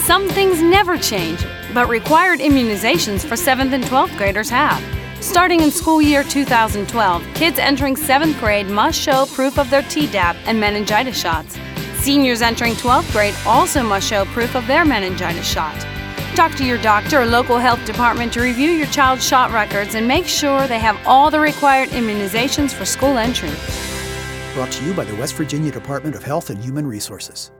Some things never change, but required immunizations for 7th and 12th graders have. Starting in school year 2012, kids entering 7th grade must show proof of their Tdap and meningitis shots. Seniors entering 12th grade also must show proof of their meningitis shot. Talk to your doctor or local health department to review your child's shot records and make sure they have all the required immunizations for school entry. Brought to you by the West Virginia Department of Health and Human Resources.